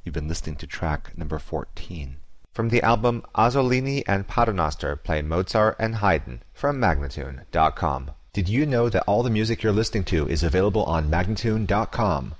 You've been listening to track number 14. From the album Azzolini and Paternoster play Mozart and Haydn from Magnatune.com. Did you know that all the music you're listening to is available on Magnatune.com?